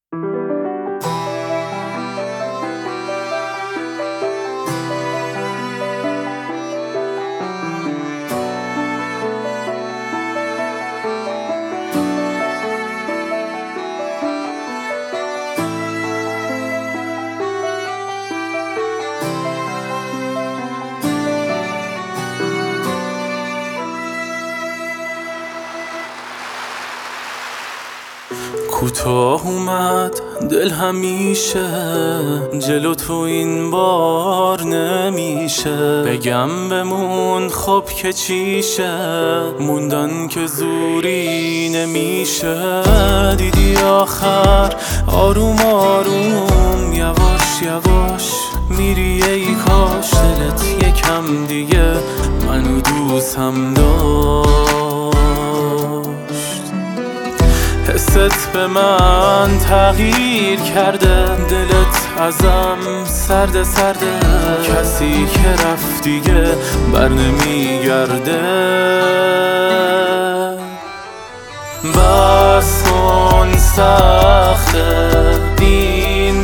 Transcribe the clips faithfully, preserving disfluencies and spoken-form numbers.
کوتاه اومد دل همیشه، جلو تو این بار نمیشه. بگم بمون خب که چیشه، موندن که زوری نمیشه. دیدی آخر آروم آروم یواش یواش میری، ای کاش دلت یکم دیگه منو دوستم داشت. حست به من تغییر کرده، دلت ازم سرده سرده. کسی که رفت دیگه بر نمیگرده. بس کن سخته این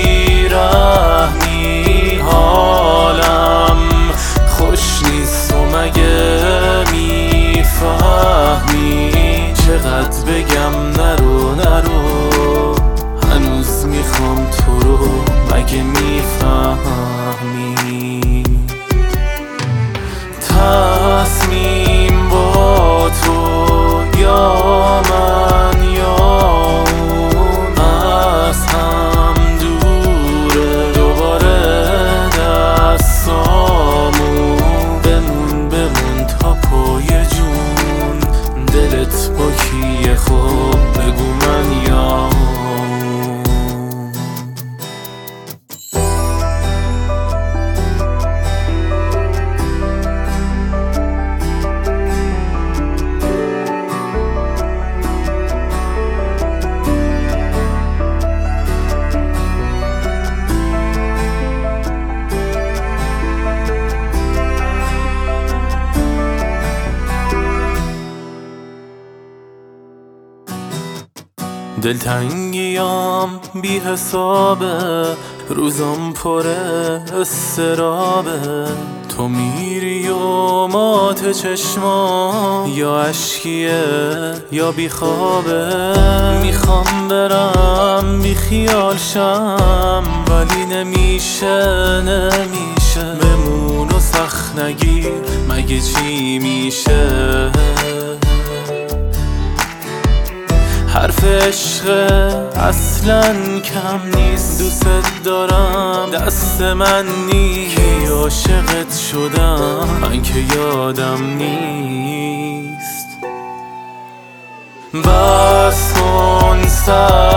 بیرحمی، حالم خوش نیست و مگه میفهمی؟ چقدر بگم نرو نرو، هنوز میخوام تو رو، مگه میفهمی؟ تصمیم با تو یا من یا اون از هم دوره. دوباره دستامون بمون بمون تا پای جون. دلت با کیه خب بگو من یا اون. دلتنگیام بی حسابه، روزم پر استرابه. تو میری و مات چشما، یا اشکیه یا بی خوابه. میخوام برم بی خیال شم، ولی نمیشه نمیشه. بمون و سخت نگیر مگه چی میشه؟ حرف عشق اصلا کم نیست، دوست دارم دست من نیست. کی عاشقت شدم من که یادم نیست. بس کن سر